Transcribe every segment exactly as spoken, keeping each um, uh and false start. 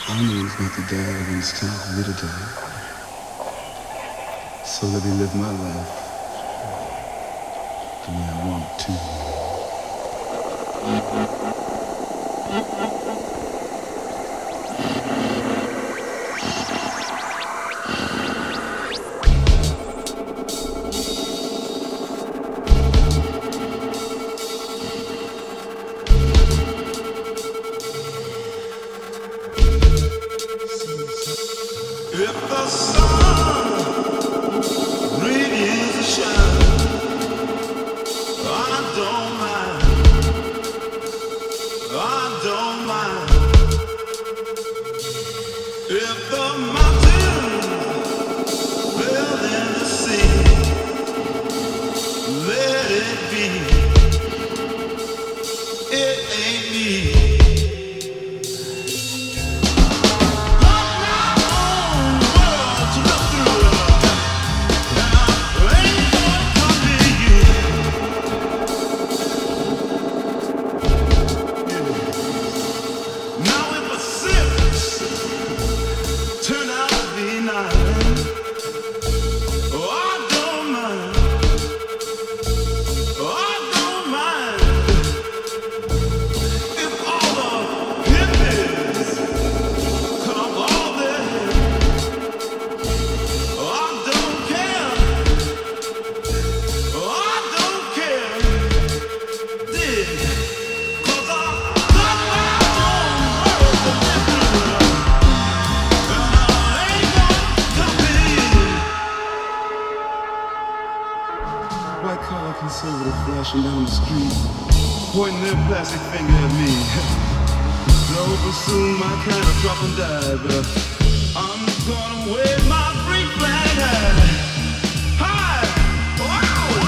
I know it's not to die when it's time for me to die. So let me live my life the way I want to. If the sun really is a shadow, I don't mind, I don't mind. If the mountains fell in the sea, let it be, it ain't me. White collar conservative flashing down the street, Pointing their plastic finger at me. No, but soon my kind of drop and die. But I'm gonna wave my free flag high. High! Wow!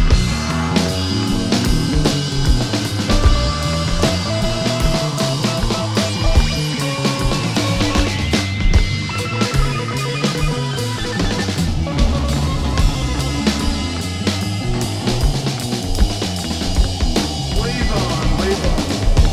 Wave on, wave on.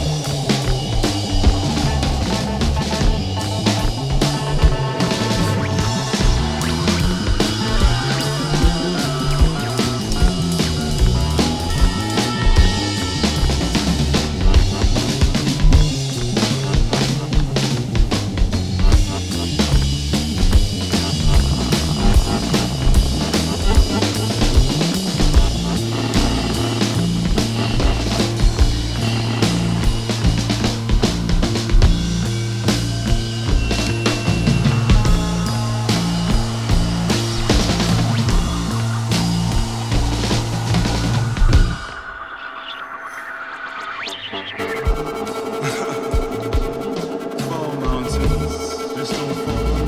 Fall mountains, just don't fall.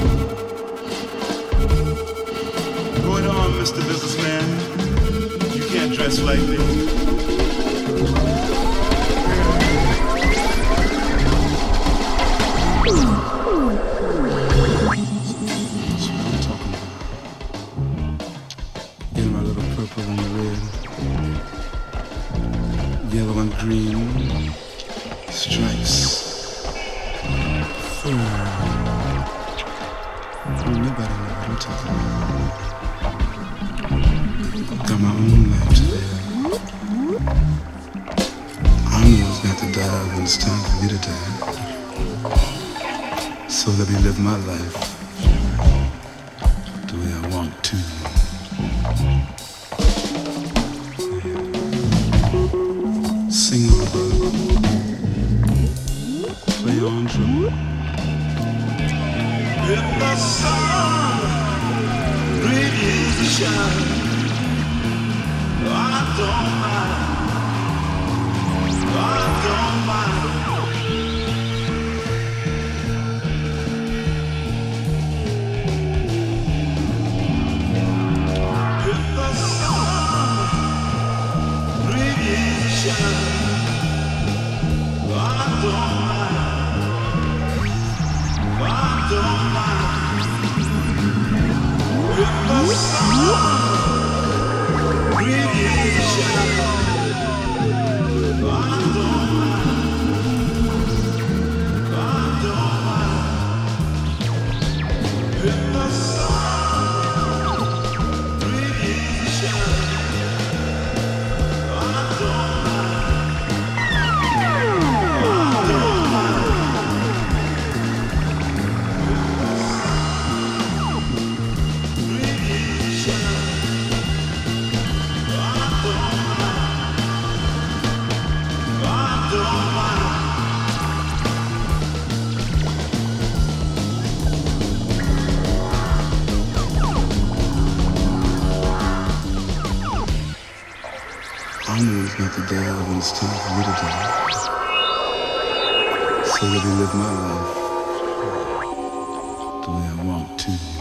Go it on, Mister Businessman. You can't dress like me. that's what I'm talking about. In my little purple and red, yellow and green stripes. Fur. Nobody knows what I'm talking about. Got my own life to live. I know it's got to die when it's time for me to die. So let me live my life the way I want to. Sing on, play on drum. If the sun really is a shadow, I don't mind, I don't mind. If the sun really is a shadow, I don't mind, I don't mind. If the sun really is a shadow, I don't mind. I know it's not the day when it's time for me to die. So let me live my life the way I want to.